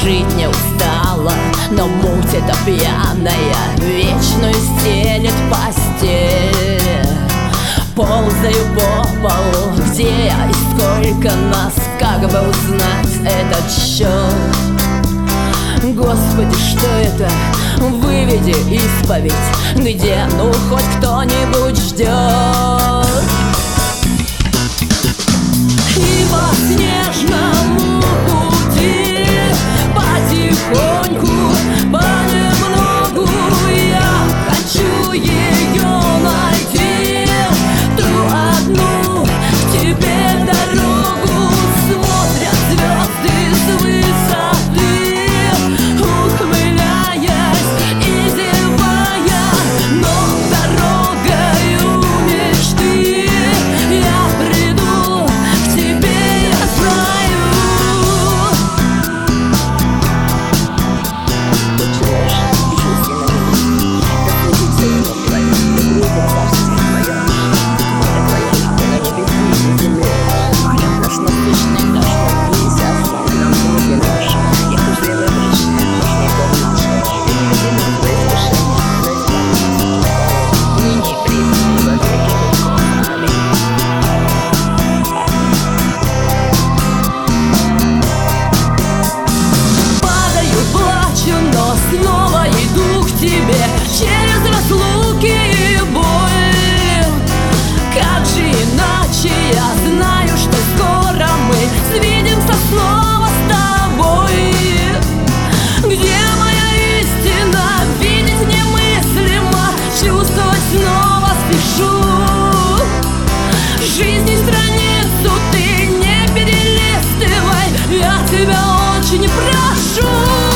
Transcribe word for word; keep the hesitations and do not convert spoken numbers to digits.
жить не устала, но муть эта пьяная вечную стелет постель. Ползаю по полу, где я и сколько нас, как бы узнать этот счет. Господи, что это? Выведи исповедь, где, ну, хоть кто-нибудь ждет. И по снежному пути потихоньку, понемногу я хочу ее найти, ту одну к тебе дорогу. Смотрят звезды с высоты, ухмыляясь и зевая, но дорогою мечты я приду к тебе, я знаю. Снова иду к тебе через разлуки и боль. Как же иначе, я знаю, что скоро мы свидимся снова с тобой. Где моя истина? Видеть немыслимо, чувствовать снова спешу. Жизни страницу ты не перелистывай, я тебя очень прошу.